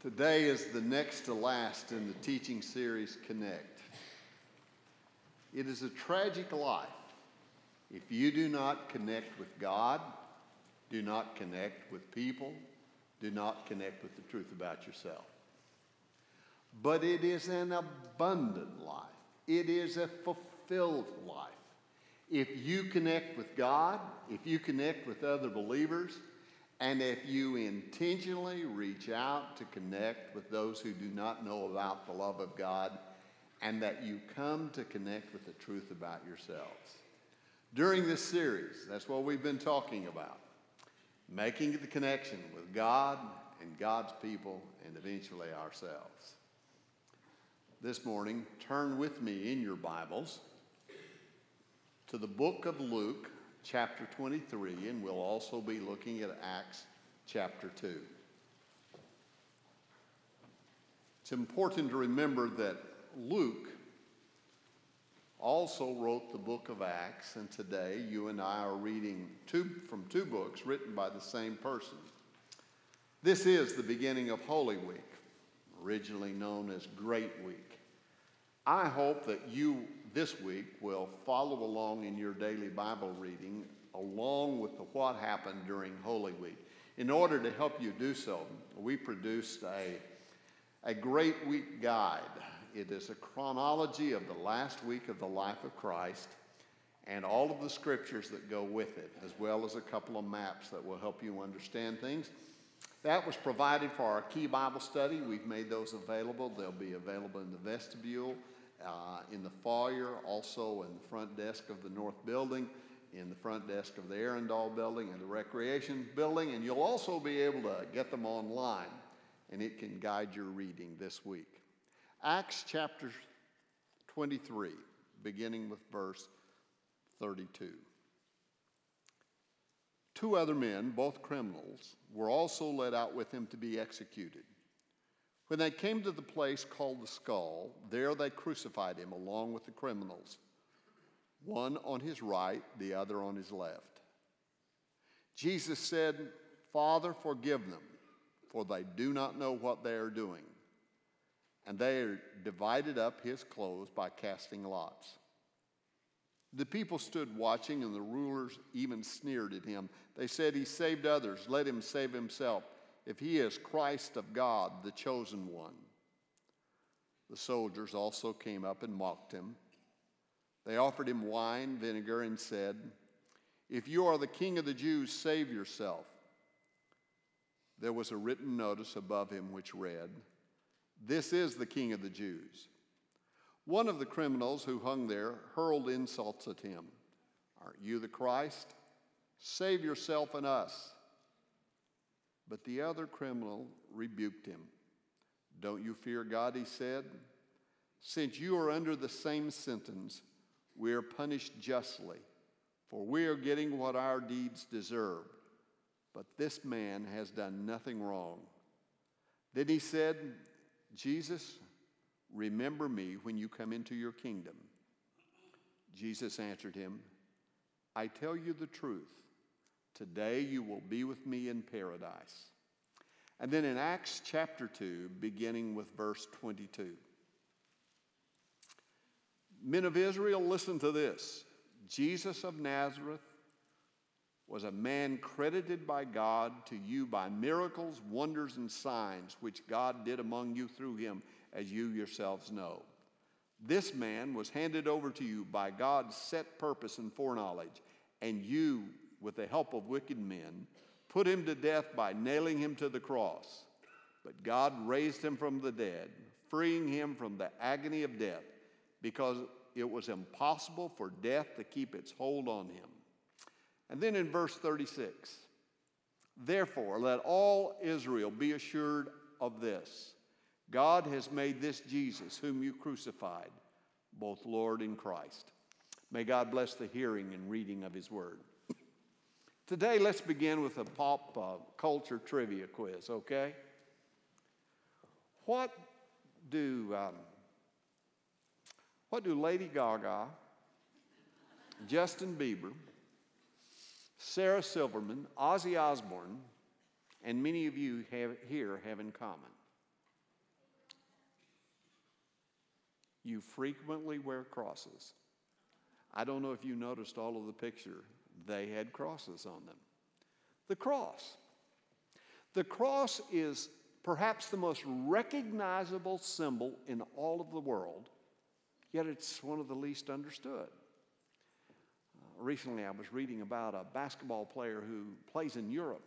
Today is the next to last in the teaching series, Connect. It is a tragic life if you do not connect with God, do not connect with people, do not connect with the truth about yourself. But it is an abundant life. It is a fulfilled life. If you connect with God, if you connect with other believers, and if you intentionally reach out to connect with those who do not know about the love of God, and that you come to connect with the truth about yourselves. During this series, that's what we've been talking about. Making the connection with God and God's people and eventually ourselves. This morning, turn with me in your Bibles to the book of Luke, chapter 23, and we'll also be looking at Acts chapter 2. It's important to remember that Luke also wrote the book of Acts, and today you and I are reading from two books written by the same person. This is the beginning of Holy Week, originally known as Great Week. I hope that you this week will follow along in your daily Bible reading along with what happened during Holy Week. In order to help you do so, we produced a Great Week guide. It is a chronology of the last week of the life of Christ and all of the scriptures that go with it, as well as a couple of maps that will help you understand things. That was provided for our Key Bible Study. We've made those available. They'll be available in the vestibule, in the foyer, also in the front desk of the North Building, in the front desk of the Arundel Building and the Recreation Building, and you'll also be able to get them online, and it can guide your reading this week. Acts chapter 23, beginning with verse 32. Two other men, both criminals, were also led out with him to be executed. When they came to the place called the Skull, there they crucified him along with the criminals, one on his right, the other on his left. Jesus said, "Father, forgive them, for they do not know what they are doing." And they divided up his clothes by casting lots. The people stood watching, and the rulers even sneered at him. They said, "He saved others. Let him save himself, if he is Christ of God, the chosen one." The soldiers also came up and mocked him. They offered him wine, vinegar, and said, "If you are the king of the Jews, save yourself." There was a written notice above him which read, "This is the King of the Jews." One of the criminals who hung there hurled insults at him. "Aren't you the Christ? Save yourself and us." But the other criminal rebuked him. "Don't you fear God," he said. "Since you are under the same sentence, we are punished justly, for we are getting what our deeds deserve. But this man has done nothing wrong." Then he said, "Jesus, remember me when you come into your kingdom." Jesus answered him, "I tell you the truth. Today you will be with me in paradise." And then in Acts chapter 2, beginning with verse 22. "Men of Israel, listen to this. Jesus of Nazareth was a man credited by God to you by miracles, wonders, and signs, which God did among you through him, as you yourselves know. This man was handed over to you by God's set purpose and foreknowledge, and you, with the help of wicked men, put him to death by nailing him to the cross. But God raised him from the dead, freeing him from the agony of death, because it was impossible for death to keep its hold on him." And then in verse 36, "Therefore let all Israel be assured of this. God has made this Jesus, whom you crucified, both Lord and Christ." May God bless the hearing and reading of his word. Today, let's begin with a pop culture trivia quiz, okay? What do Lady Gaga, Justin Bieber, Sarah Silverman, Ozzy Osbourne, and many of you here have in common? you frequently wear crosses. I don't know if you noticed all of the picture. They had crosses on them. The cross. The cross is perhaps the most recognizable symbol in all of the world, yet it's one of the least understood. Recently, I was reading about a basketball player who plays in Europe,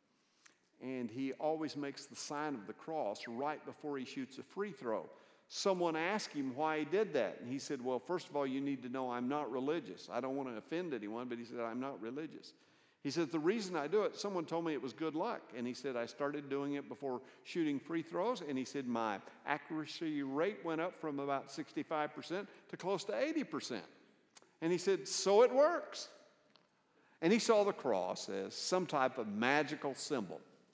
and he always makes the sign of the cross right before he shoots a free throw. Someone asked him why he did that, and he said, well, first of all, you need to know I'm not religious. I don't want to offend anyone, but he said, I'm not religious. He said, the reason I do it, someone told me it was good luck, and he said, I started doing it before shooting free throws, and he said, my accuracy rate went up from about 65% to close to 80%. And he said, so it works. And he saw the cross as some type of magical symbol.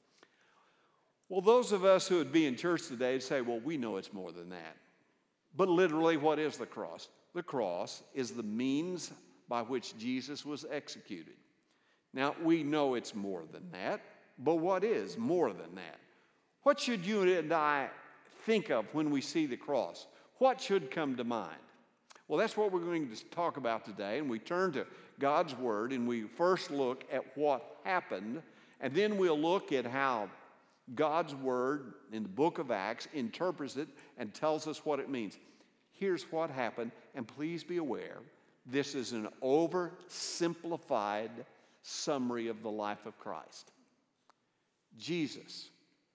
Well, those of us who would be in church today would say, well, we know it's more than that. But literally, what is the cross? The cross is the means by which Jesus was executed. Now, we know it's more than that, but what is more than that? What should you and I think of when we see the cross? What should come to mind? Well, that's what we're going to talk about today, and we turn to God's Word, and we first look at what happened, and then we'll look at how God's Word in the book of Acts interprets it and tells us what it means. Here's what happened, and please be aware, this is an oversimplified summary of the life of Christ. Jesus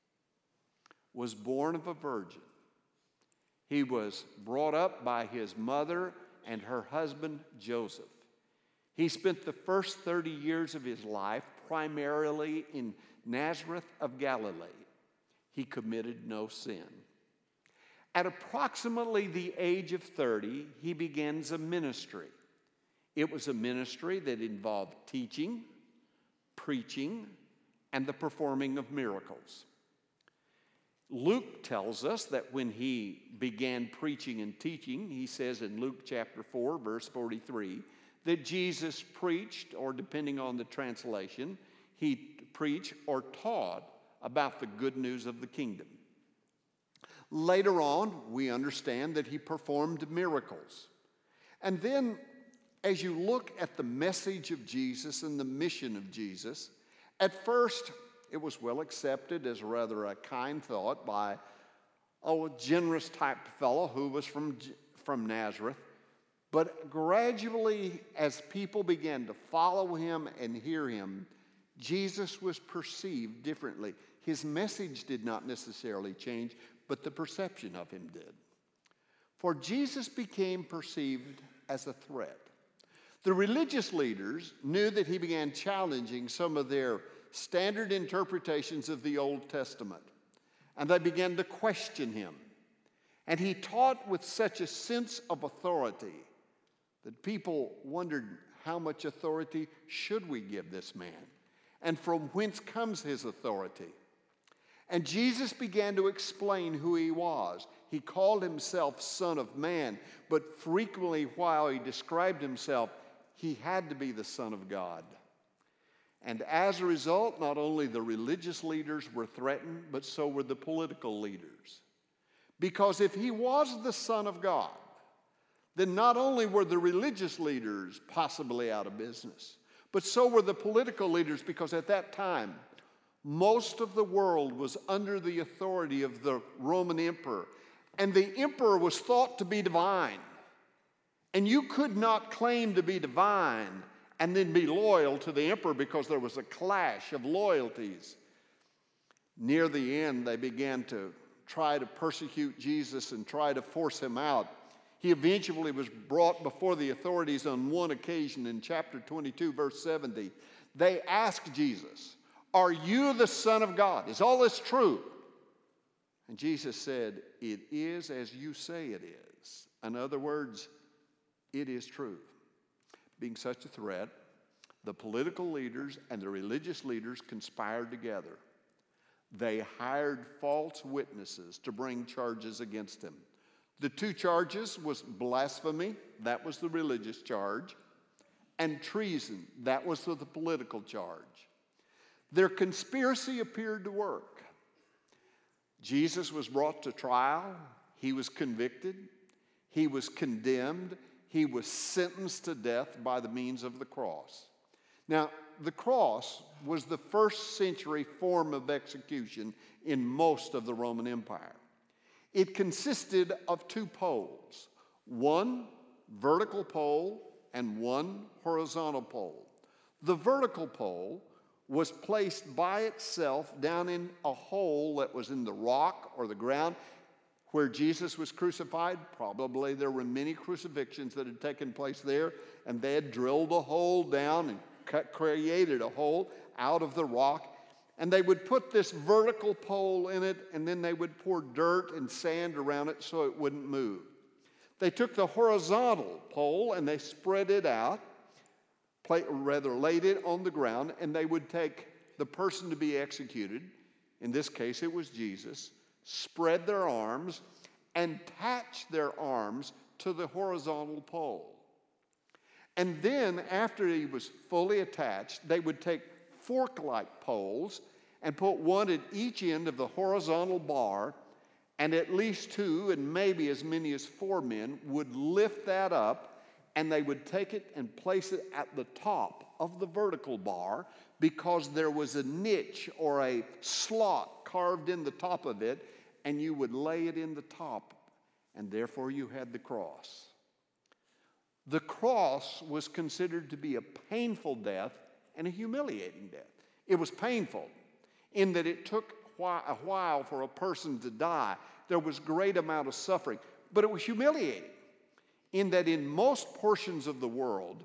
was born of a virgin. He was brought up by his mother and her husband, Joseph. He spent the first 30 years of his life primarily in Nazareth of Galilee. He committed no sin. At approximately the age of 30, he begins a ministry. It was a ministry that involved teaching, preaching, and the performing of miracles. Luke tells us that when he began preaching and teaching, he says in Luke chapter 4, verse 43, that Jesus preached, or depending on the translation, he preached or taught about the good news of the kingdom. Later on, we understand that he performed miracles. And then, as you look at the message of Jesus and the mission of Jesus, at first, it was well accepted as rather a kind thought by a generous type fellow who was from Nazareth. But gradually, as people began to follow him and hear him, Jesus was perceived differently. His message did not necessarily change, but the perception of him did. For Jesus became perceived as a threat. The religious leaders knew that he began challenging some of their standard interpretations of the Old Testament, and they began to question him. And he taught with such a sense of authority that people wondered, how much authority should we give this man? And from whence comes his authority? And Jesus began to explain who he was. He called himself Son of Man, but frequently while he described himself, he had to be the Son of God. And as a result, not only the religious leaders were threatened, but so were the political leaders. Because if he was the Son of God, then not only were the religious leaders possibly out of business, but so were the political leaders, because at that time, most of the world was under the authority of the Roman emperor. And the emperor was thought to be divine. And you could not claim to be divine and then be loyal to the emperor, because there was a clash of loyalties. Near the end, they began to try to persecute Jesus and try to force him out. He eventually was brought before the authorities on one occasion in chapter 22, verse 70. They asked Jesus, "Are you the Son of God? Is all this true?" And Jesus said, "It is as you say it is." In other words, it is true. Being such a threat, the political leaders and the religious leaders conspired together. They hired false witnesses to bring charges against him. The two charges was blasphemy, that was the religious charge, and treason, that was the political charge. Their conspiracy appeared to work. Jesus was brought to trial. He was convicted. He was condemned. He was sentenced to death by the means of the cross. Now, the cross was the first century form of execution in most of the Roman Empire. It consisted of two poles, one vertical pole and one horizontal pole. The vertical pole was placed by itself down in a hole that was in the rock or the ground where Jesus was crucified. Probably there were many crucifixions that had taken place there, and they had drilled a hole down and created a hole out of the rock. And they would put this vertical pole in it, and then they would pour dirt and sand around it so it wouldn't move. They took the horizontal pole and they spread it out, laid it on the ground, and they would take the person to be executed, in this case it was Jesus, spread their arms and attach their arms to the horizontal pole. And then after he was fully attached, they would take fork-like poles and put one at each end of the horizontal bar, and at least two and maybe as many as four men would lift that up, and they would take it and place it at the top of the vertical bar because there was a niche or a slot carved in the top of it, and you would lay it in the top, and therefore you had the cross. The cross was considered to be a painful death and a humiliating death. It was painful in that it took a while for a person to die. There was great amount of suffering, but it was humiliating in that in most portions of the world,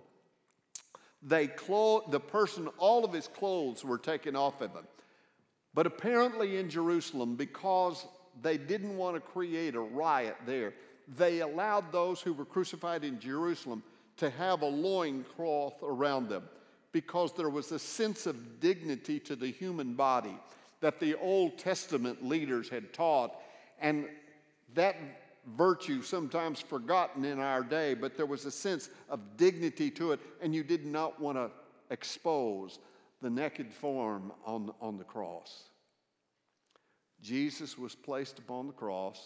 the person, all of his clothes were taken off of him. But apparently in Jerusalem, because they didn't want to create a riot there, they allowed those who were crucified in Jerusalem to have a loincloth around them because there was a sense of dignity to the human body that the Old Testament leaders had taught, and that virtue sometimes forgotten in our day, but there was a sense of dignity to it, and you did not want to expose the naked form on the cross. Jesus was placed upon the cross.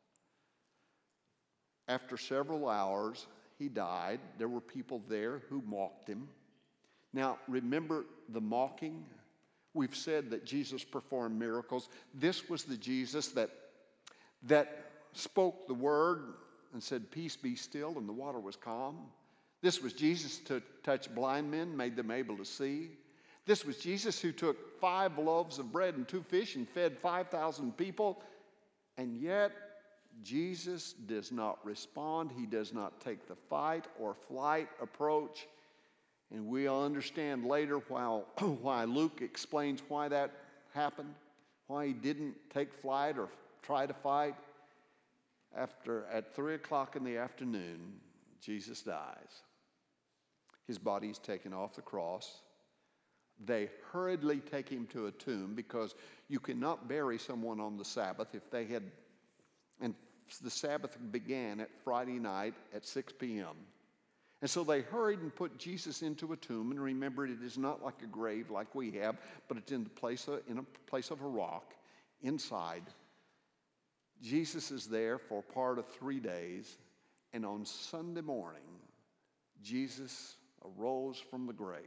After several hours, he died. There were people there who mocked him. Now, remember the mocking? We've said that Jesus performed miracles. This was the Jesus that spoke the word and said, "Peace, be still," and the water was calm. This was Jesus to touch blind men, made them able to see. This was Jesus who took 5 loaves of bread and 2 fish and fed 5,000 people. And yet, Jesus does not respond. He does not take the fight or flight approach. And we'll understand later why Luke explains why that happened, why he didn't take flight or try to fight. At 3 o'clock in the afternoon, Jesus dies. His body is taken off the cross. They hurriedly take him to a tomb because you cannot bury someone on the Sabbath and the Sabbath began at Friday night at 6 p.m. And so they hurried and put Jesus into a tomb. And remember, it is not like a grave like we have, but it's in a place of a rock inside. Jesus is there for part of 3 days. And on Sunday morning, Jesus arose from the grave.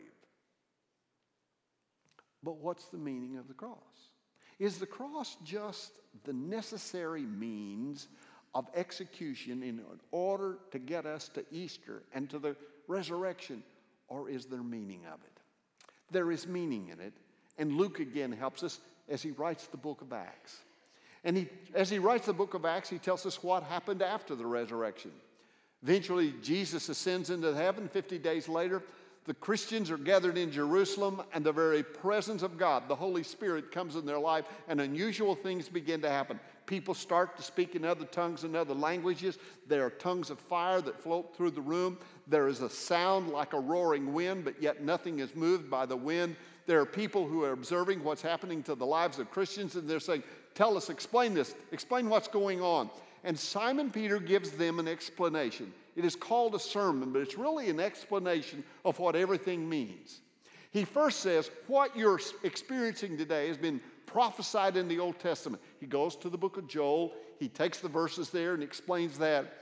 But what's the meaning of the cross? Is the cross just the necessary means of execution in order to get us to Easter and to the resurrection, or is there meaning of it? There is meaning in it, and Luke again helps us as he writes the book of Acts. And as he writes the book of Acts, he tells us what happened after the resurrection. Eventually, Jesus ascends into heaven. 50 days later, the Christians are gathered in Jerusalem, and the very presence of God, the Holy Spirit, comes in their life, and unusual things begin to happen. People start to speak in other tongues and other languages. There are tongues of fire that float through the room. There is a sound like a roaring wind, but yet nothing is moved by the wind. There are people who are observing what's happening to the lives of Christians, and they're saying, "Tell us, explain this, explain what's going on." And Simon Peter gives them an explanation. It is called a sermon, but it's really an explanation of what everything means. He first says, what you're experiencing today has been prophesied in the Old Testament. He goes to the book of Joel. He takes the verses there and explains that.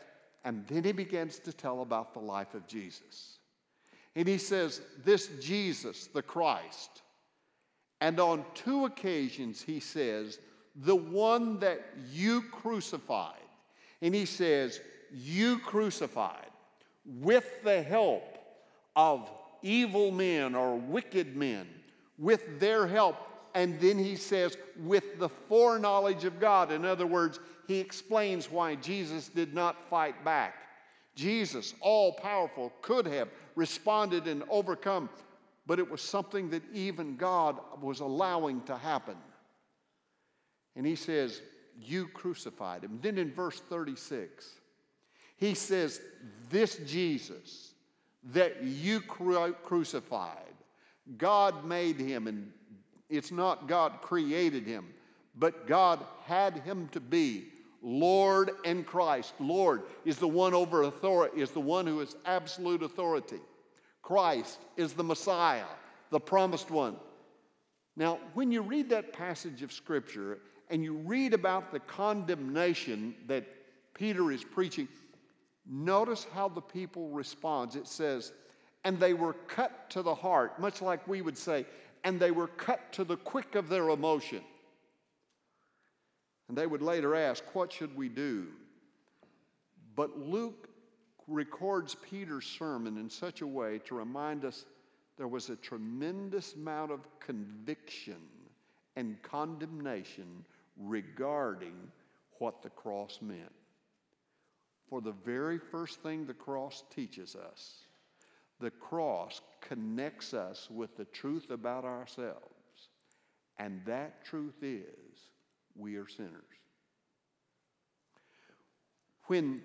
And then he begins to tell about the life of Jesus. And he says, this Jesus, the Christ, and on 2 occasions he says, the one that you crucified. And he says, you crucified with the help of evil men or wicked men, with their help. And then he says, with the foreknowledge of God. In other words, he explains why Jesus did not fight back. Jesus, all powerful, could have responded and overcome, but it was something that even God was allowing to happen. And he says, you crucified him. Then in verse 36, he says, this Jesus that you crucified, God made him, and it's not God created him, but God had him to be Lord and Christ. Lord is the one over authority, is the one who is absolute authority. Christ is the Messiah, the promised one. Now, when you read that passage of Scripture and you read about the condemnation that Peter is preaching, notice how the people respond. It says, and they were cut to the heart, much like we would say, and they were cut to the quick of their emotion. And they would later ask, what should we do? But Luke records Peter's sermon in such a way to remind us there was a tremendous amount of conviction and condemnation regarding what the cross meant. For the very first thing the cross teaches us, the cross connects us with the truth about ourselves. And that truth is, we are sinners. When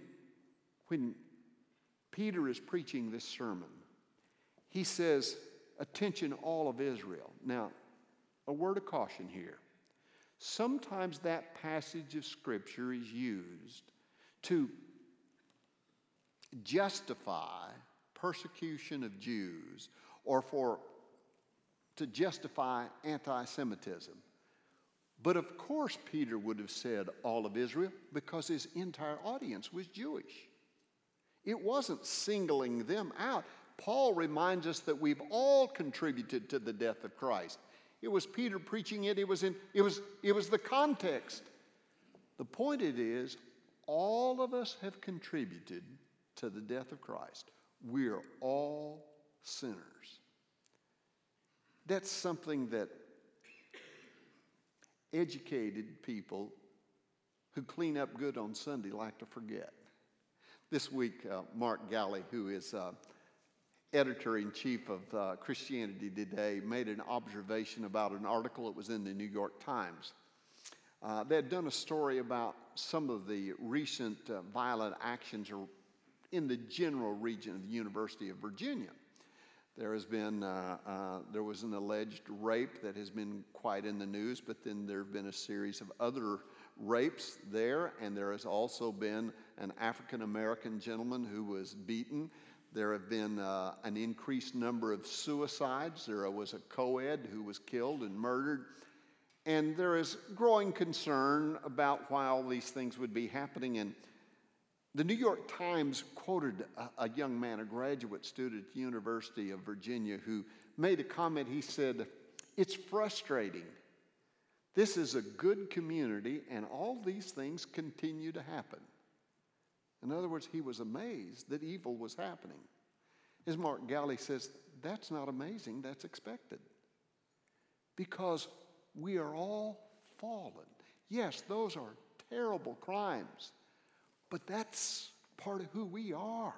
Peter is preaching this sermon, he says, attention all of Israel. Now, a word of caution here. Sometimes that passage of Scripture is used to justify persecution of Jews or to justify anti-Semitism. But of course Peter would have said all of Israel because his entire audience was Jewish. It wasn't singling them out. Paul reminds us that we've all contributed to the death of Christ. It was Peter preaching it. It was the context. The point it is, all of us have contributed to the death of Christ. We are all sinners. That's something that educated people who clean up good on Sunday like to forget. This week, Mark Galli, who is editor-in-chief of Christianity Today, made an observation about an article that was in the New York Times. They had done a story about some of the recent violent actions in the general region of the University of Virginia. There was an alleged rape that has been quite in the news, but then there have been a series of other rapes there, and there has also been an African-American gentleman who was beaten. There have been an increased number of suicides. There was a co-ed who was killed and murdered. And there is growing concern about why all these things would be happening. And the New York Times quoted a young man, a graduate student at the University of Virginia, who made a comment. He said, "It's frustrating. This is a good community, and all these things continue to happen." In other words, he was amazed that evil was happening. As Mark Galli says, that's not amazing, that's expected. Because we are all fallen. Yes, those are terrible crimes, but that's part of who we are.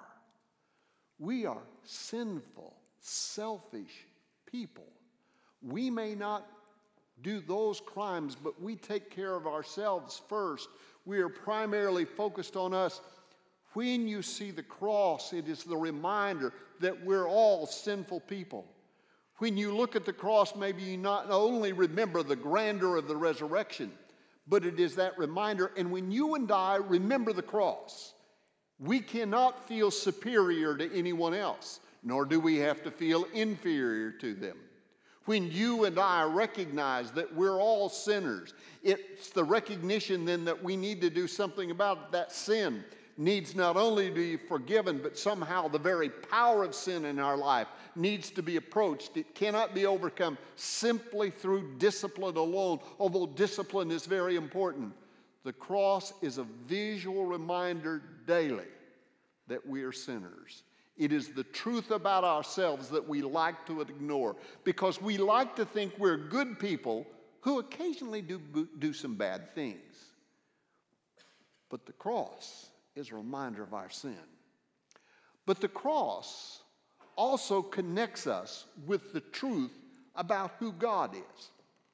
We are sinful, selfish people. We may not do those crimes, but we take care of ourselves first. We are primarily focused on us. When you see the cross, it is the reminder that we're all sinful people. When you look at the cross, maybe you not only remember the grandeur of the resurrection, but it is that reminder. And when you and I remember the cross, we cannot feel superior to anyone else, nor do we have to feel inferior to them. When you and I recognize that we're all sinners, it's the recognition then that we need to do something about that sin. needs not only to be forgiven, but somehow the very power of sin in our life needs to be approached. It cannot be overcome simply through discipline alone, although discipline is very important. The cross is a visual reminder daily that we are sinners. It is the truth about ourselves that we like to ignore because we like to think we're good people who occasionally do some bad things. But the cross is a reminder of our sin. But the cross also connects us with the truth about who God is.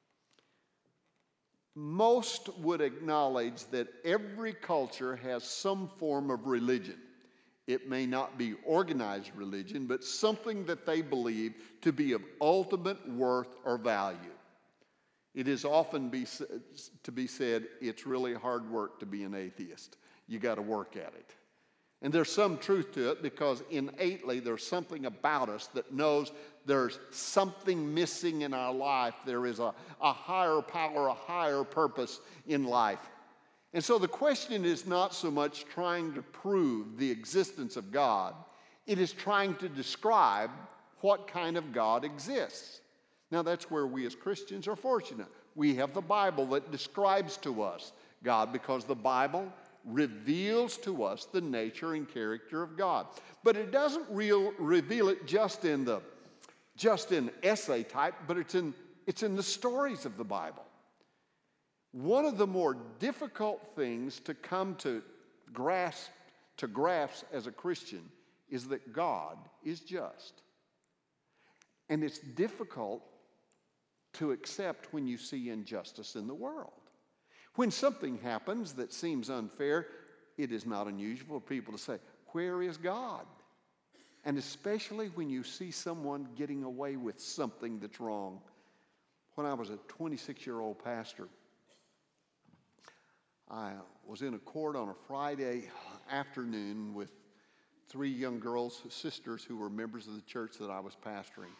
Most would acknowledge that every culture has some form of religion. It may not be organized religion, but something that they believe to be of ultimate worth or value. It is often to be said, it's really hard work to be an atheist. You got to work at it. And there's some truth to it because innately there's something about us that knows there's something missing in our life. There is a higher power, a higher purpose in life. And so the question is not so much trying to prove the existence of God. It is trying to describe what kind of God exists. Now that's where we as Christians are fortunate. We have the Bible that describes to us God because the Bible reveals to us the nature and character of God. But it doesn't reveal it just in essay type, but it's in the stories of the Bible. One of the more difficult things to come to grasp as a Christian is that God is just. And it's difficult to accept when you see injustice in the world. When something happens that seems unfair, it is not unusual for people to say, "Where is God?" And especially when you see someone getting away with something that's wrong. When I was a 26-year-old pastor, I was in a court on a Friday afternoon with 3 young girls, sisters who were members of the church that I was pastoring.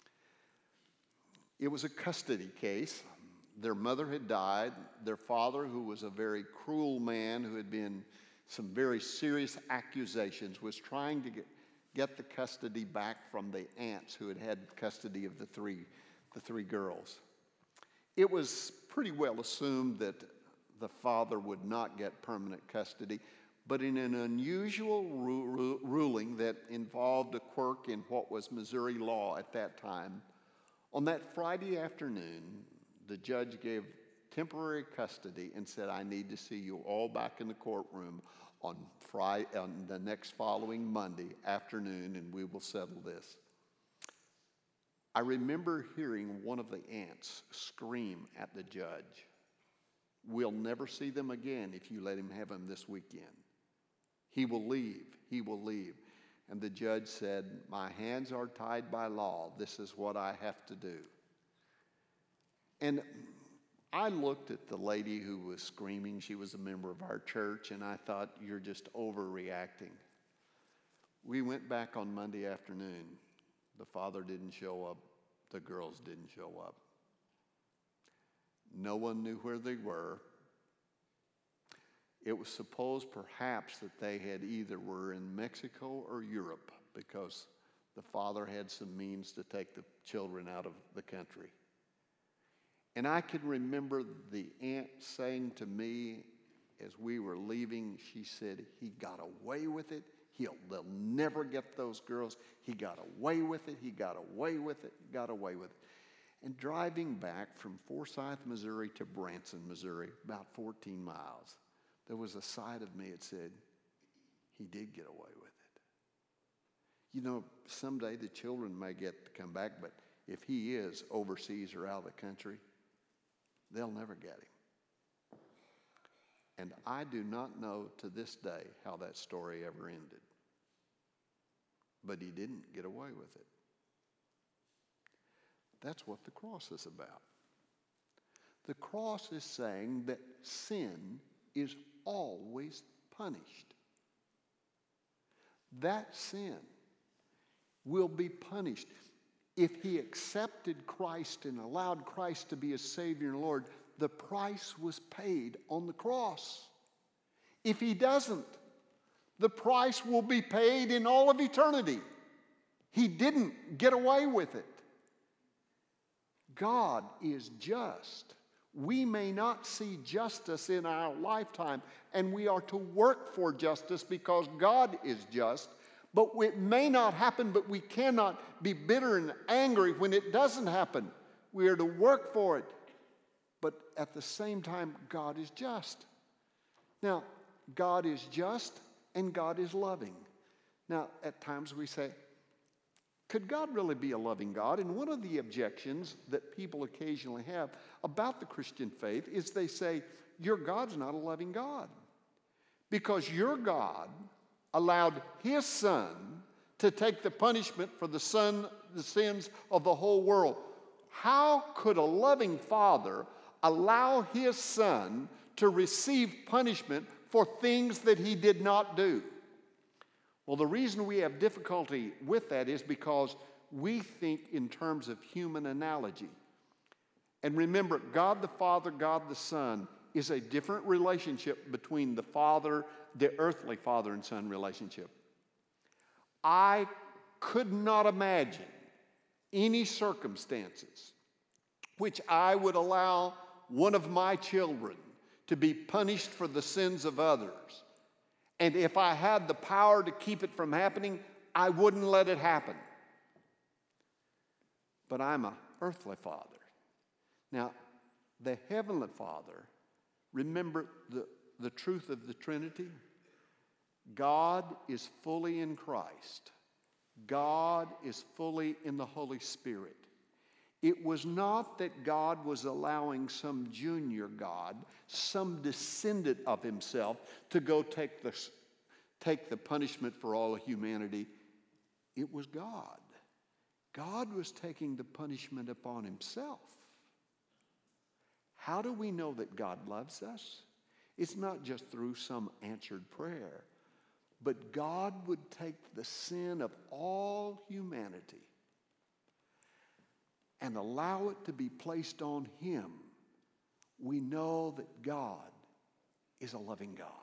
It was a custody case. Their mother had died. Their father, who was a very cruel man who had been some very serious accusations, was trying to get the custody back from the aunts who had custody of the three girls. It was pretty well assumed that the father would not get permanent custody, but in an unusual ruling that involved a quirk in what was Missouri law at that time, on that Friday afternoon, the judge gave temporary custody and said, "I need to see you all back in the courtroom on the next following Monday afternoon, and we will settle this." I remember hearing one of the aunts scream at the judge, "We'll never see them again if you let him have him this weekend. He will leave. He will leave." And the judge said, "My hands are tied by law. This is what I have to do." And I looked at the lady who was screaming. She was a member of our church, and I thought, "You're just overreacting." We went back on Monday afternoon. The father didn't show up. The girls didn't show up. No one knew where they were. It was supposed perhaps that they had either were in Mexico or Europe because the father had some means to take the children out of the country. And I can remember the aunt saying to me as we were leaving, she said, "He got away with it. They'll never get those girls. He got away with it. He got away with it. Got away with it." And driving back from Forsyth, Missouri to Branson, Missouri, about 14 miles, there was a side of me that said, "He did get away with it." You know, someday the children may get to come back, but if he is overseas or out of the country, they'll never get him. And I do not know to this day how that story ever ended. But he didn't get away with it. That's what the cross is about. The cross is saying that sin is always punished. That sin will be punished. If he accepted Christ and allowed Christ to be his Savior and Lord, the price was paid on the cross. If he doesn't, The price will be paid in all of eternity. He didn't get away with it. God is just. We may not see justice in our lifetime, and we are to work for justice because God is just. But it may not happen, but we cannot be bitter and angry when it doesn't happen. We are to work for it. But at the same time, God is just. Now, God is just and God is loving. Now, at times we say, could God really be a loving God? And one of the objections that people occasionally have about the Christian faith is they say, your God's not a loving God. Because your God allowed his Son to take the punishment for the sins of the whole world. How could a loving Father allow his Son to receive punishment for things that he did not do? Well, the reason we have difficulty with that is because we think in terms of human analogy. And remember, God the Father, God the Son is a different relationship between the Father, the earthly Father and Son relationship. I could not imagine any circumstances which I would allow one of my children to be punished for the sins of others. And if I had the power to keep it from happening, I wouldn't let it happen. But I'm an earthly father. Now, the heavenly Father, remember the truth of the Trinity? God is fully in Christ. God is fully in the Holy Spirit. It was not that God was allowing some junior God, some descendant of himself, to go take the punishment for all of humanity. It was God. God was taking the punishment upon himself. How do we know that God loves us? It's not just through some answered prayer, but God would take the sin of all humanity and allow it to be placed on him. We know that God is a loving God.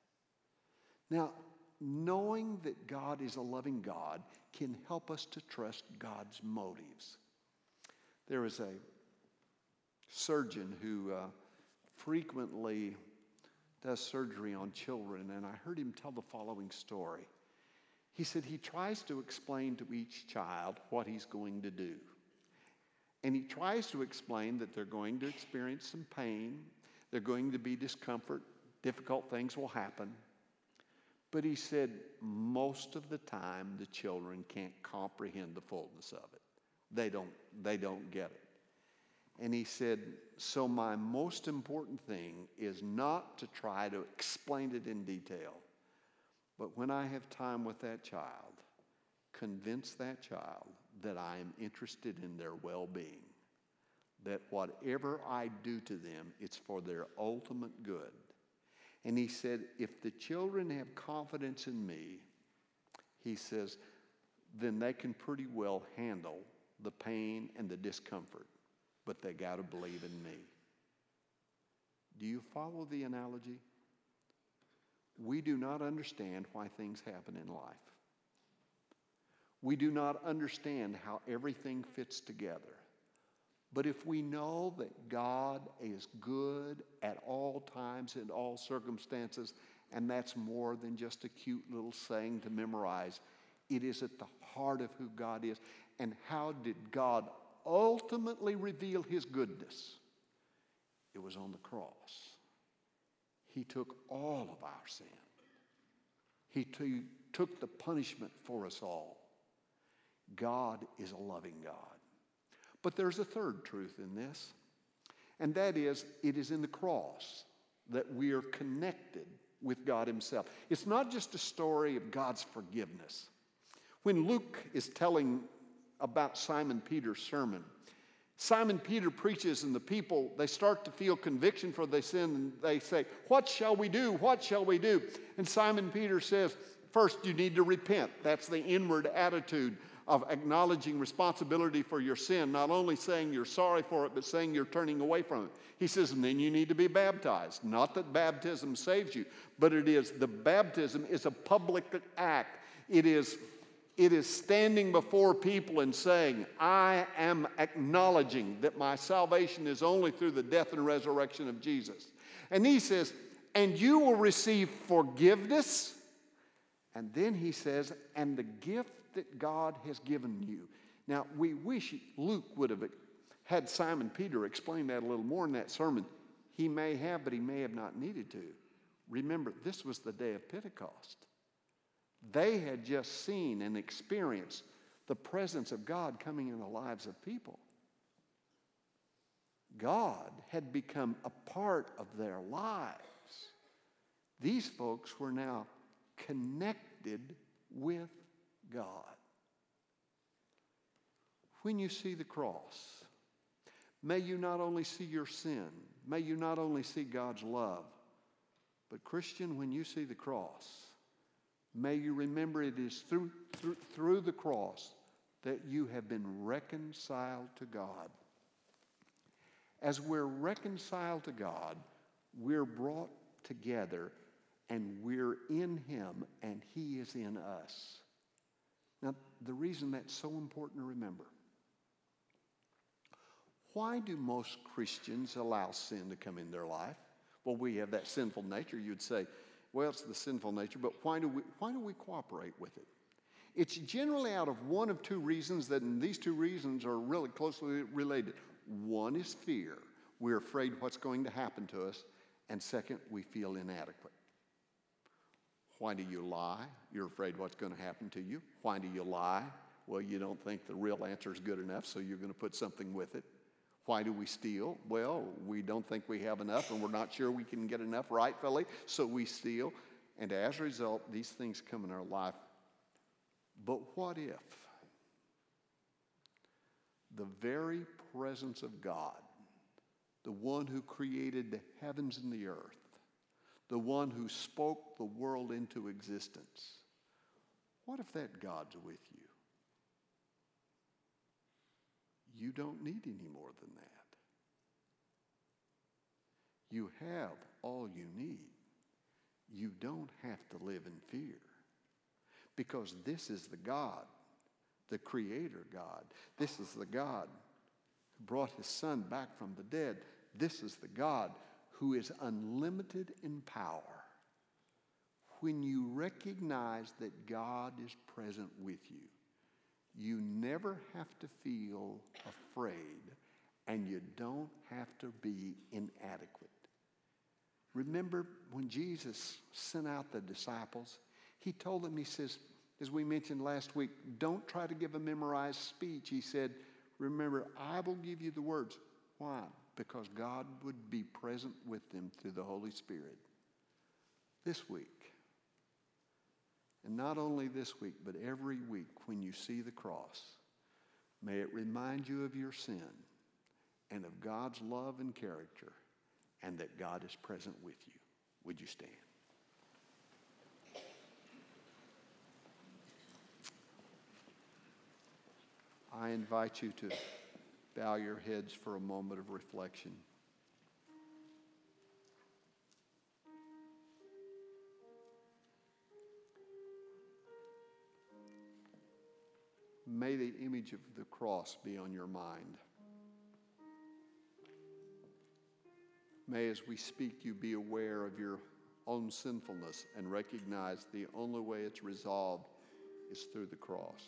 Now, knowing that God is a loving God can help us to trust God's motives. There is a surgeon who frequently does surgery on children, and I heard him tell the following story. He said he tries to explain to each child what he's going to do. And he tries to explain that they're going to experience some pain, they're going to be discomfort, difficult things will happen. But he said most of the time the children can't comprehend the fullness of it. They don't get it. And he said, so my most important thing is not to try to explain it in detail, but when I have time with that child, convince that child that I am interested in their well-being, that whatever I do to them, it's for their ultimate good. And he said, if the children have confidence in me, he says, then they can pretty well handle the pain and the discomfort, but they got to believe in me. Do you follow the analogy? We do not understand why things happen in life. We do not understand how everything fits together. But if we know that God is good at all times and all circumstances, and that's more than just a cute little saying to memorize, it is at the heart of who God is. And how did God ultimately reveal his goodness? It was on the cross. He took all of our sin. He took the punishment for us all. God is a loving God. But there's a third truth in this, and that is, it is in the cross that we are connected with God himself. It's not just a story of God's forgiveness. When Luke is telling about Simon Peter's sermon, Simon Peter preaches, and the people, they start to feel conviction for their sin, and they say, what shall we do? What shall we do? And Simon Peter says, first, you need to repent. That's the inward attitude of acknowledging responsibility for your sin, not only saying you're sorry for it, but saying you're turning away from it. He says, and then you need to be baptized. Not that baptism saves you, but the baptism is a public act. It is standing before people and saying, I am acknowledging that my salvation is only through the death and resurrection of Jesus. And he says, and you will receive forgiveness. And then he says, and the gift that God has given you. Now, we wish Luke would have had Simon Peter explain that a little more in that sermon. He may have, but he may have not needed to. Remember, this was the day of Pentecost. They had just seen and experienced the presence of God coming in the lives of people. God had become a part of their lives. These folks were now connected with God. When you see the cross, may you not only see your sin, may you not only see God's love, but Christian, when you see the cross, may you remember it is through the cross that you have been reconciled to God. As we're reconciled to God, we're brought together and we're in Him and He is in us. Now, the reason that's so important to remember, why do most Christians allow sin to come in their life? Well, we have that sinful nature. You'd say, well, it's the sinful nature, but why do we cooperate with it? It's generally out of one of two reasons, and these two reasons are really closely related. One is fear. We're afraid what's going to happen to us. And second, we feel inadequate. Why do you lie? You're afraid what's going to happen to you. Why do you lie? Well, you don't think the real answer is good enough, so you're going to put something with it. Why do we steal? Well, we don't think we have enough, and we're not sure we can get enough rightfully, so we steal. And as a result, these things come in our life. But what if the very presence of God, the one who created the heavens and the earth, the one who spoke the world into existence, what if that God's with you? You don't need any more than that. You have all you need. You don't have to live in fear. Because this is the God, the Creator God. This is the God who brought His Son back from the dead. This is the God who is unlimited in power. When you recognize that God is present with you, you never have to feel afraid, and you don't have to be inadequate. Remember when Jesus sent out the disciples, He told them, He says, as we mentioned last week, don't try to give a memorized speech. He said, remember, I will give you the words. Why? Because God would be present with them through the Holy Spirit. This week, and not only this week, but every week when you see the cross, may it remind you of your sin and of God's love and character, and that God is present with you. Would you stand? I invite you to bow your heads for a moment of reflection. May the image of the cross be on your mind. May, as we speak, you be aware of your own sinfulness and recognize the only way it's resolved is through the cross.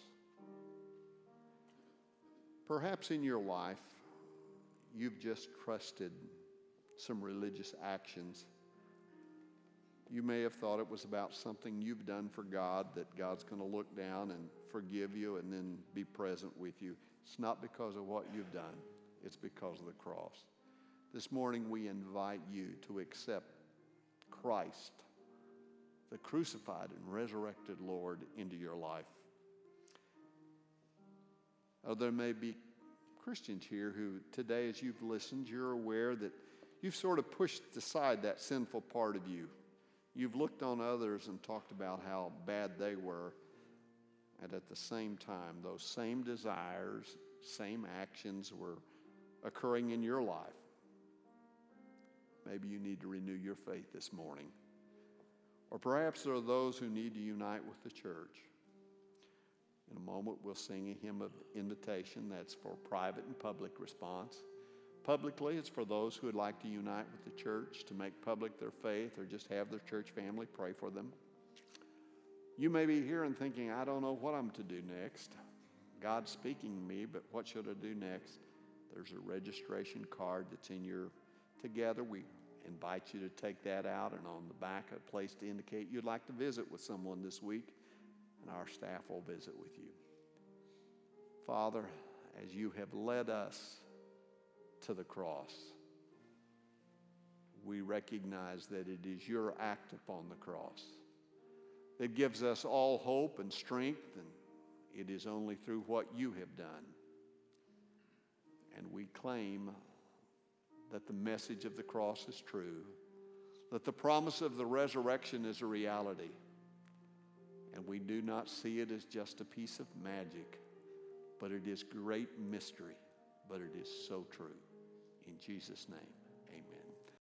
Perhaps in your life, you've just trusted some religious actions. You may have thought it was about something you've done for God, that God's going to look down and forgive you and then be present with you. It's not because of what you've done. It's because of the cross. This morning we invite you to accept Christ, the crucified and resurrected Lord, into your life. There may be Christians here who today, as you've listened, you're aware that you've sort of pushed aside that sinful part of you. You've looked on others and talked about how bad they were. And at the same time, those same desires, same actions were occurring in your life. Maybe you need to renew your faith this morning. Or perhaps there are those who need to unite with the church. In a moment, we'll sing a hymn of invitation that's for private and public response. Publicly, it's for those who would like to unite with the church, to make public their faith, or just have their church family pray for them. You may be here and thinking, I don't know what I'm to do next. God's speaking to me, but what should I do next? There's a registration card that's in your together. We invite you to take that out, and on the back, a place to indicate you'd like to visit with someone this week, and our staff will visit with you. Father, as you have led us to the cross, we recognize that it is your act upon the cross that gives us all hope and strength, and it is only through what you have done. And we claim that the message of the cross is true, that the promise of the resurrection is a reality, and we do not see it as just a piece of magic, but it is great mystery, but it is so true. In Jesus' name, amen.